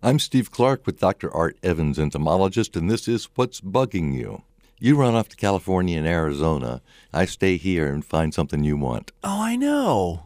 I'm Steve Clark with Dr. Art Evans, entomologist, and this is What's Bugging You. You run off to California and Arizona. I stay here and find something you want. Oh, I know.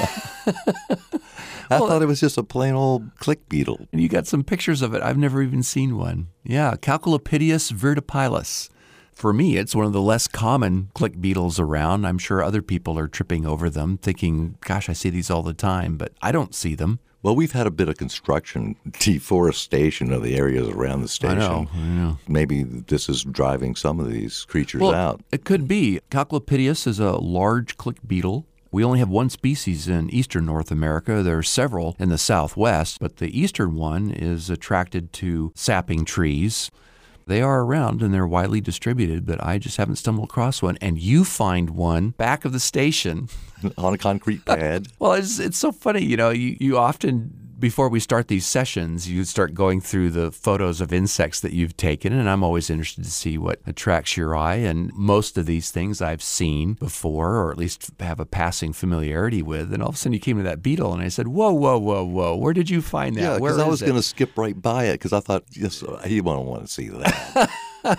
I thought it was just a plain old click beetle. And you got some pictures of it. I've never even seen one. Yeah, Calcolopitius vertipilus. For me, it's one of the less common click beetles around. I'm sure other people are tripping over them, thinking, gosh, I see these all the time, but I don't see them. Well, we've had a bit of construction, deforestation of the areas around the station. I know. Maybe this is driving some of these creatures out. It could be. Calcolopitius is a large click beetle. We only have one species in eastern North America. There are several in the southwest, but the eastern one is attracted to sapping trees. They are around and they're widely distributed, but I just haven't stumbled across one. And you find one back of the station. On a concrete pad. Well, it's so funny. You often, before we start these sessions, you start going through the photos of insects that you've taken, and I'm always interested to see what attracts your eye. And most of these things I've seen before, or at least have a passing familiarity with. And all of a sudden you came to that beetle, and I said, whoa, where did you find that? Yeah, because I was going to skip right by it, because I thought, yes, he won't want to see that.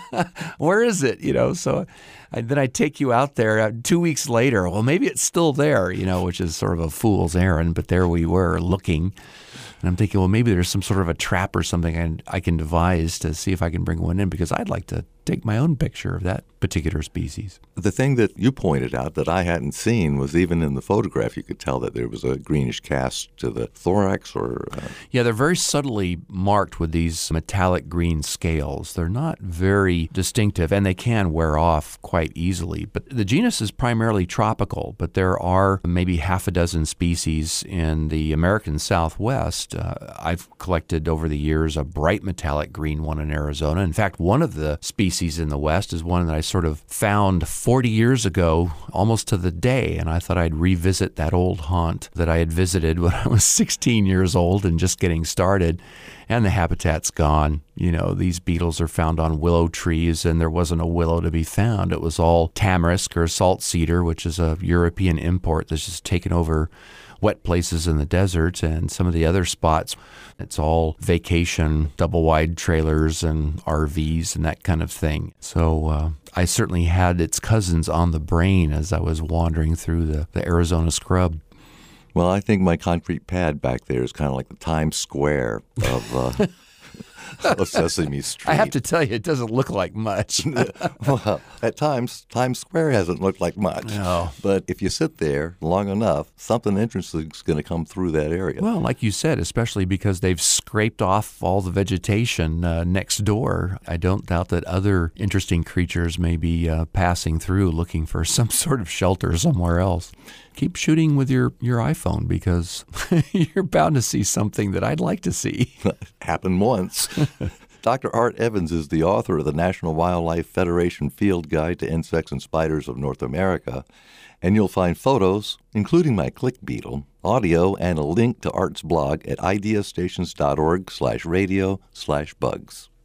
Where is it? So then I take you out there 2 weeks later. Well, maybe it's still there, which is sort of a fool's errand. But there we were looking. And I'm thinking, well, maybe there's some sort of a trap or something I can devise to see if I can bring one in, because I'd like to take my own picture of that particular species. The thing that you pointed out that I hadn't seen was even in the photograph, you could tell that there was a greenish cast to the thorax or... Yeah, they're very subtly marked with these metallic green scales. They're not very distinctive, and they can wear off quite easily. But the genus is primarily tropical, but there are maybe half a dozen species in the American Southwest. I've collected over the years a bright metallic green one in Arizona. In fact, one of the species in the West is one that I sort of found 40 years ago, almost to the day, and I thought I'd revisit that old haunt that I had visited when I was 16 years old and just getting started, and the habitat's gone. These beetles are found on willow trees, and there wasn't a willow to be found. It was all tamarisk or salt cedar, which is a European import that's just taken over wet places in the desert, and some of the other spots, it's all vacation, double-wide trailers and RVs and that kind of thing. So I certainly had its cousins on the brain as I was wandering through the Arizona scrub. Well, I think my concrete pad back there is kind of like the Times Square of... of Sesame Street. I have to tell you, it doesn't look like much. Well, at times, Times Square hasn't looked like much. No. But if you sit there long enough, something interesting is going to come through that area. Well, like you said, especially because they've scraped off all the vegetation next door, I don't doubt that other interesting creatures may be passing through looking for some sort of shelter somewhere else. Keep shooting with your iPhone, because you're bound to see something that I'd like to see. Happened once. Dr. Art Evans is the author of the National Wildlife Federation Field Guide to Insects and Spiders of North America, and you'll find photos, including my click beetle, audio, and a link to Art's blog at ideastations.org/radio/bugs.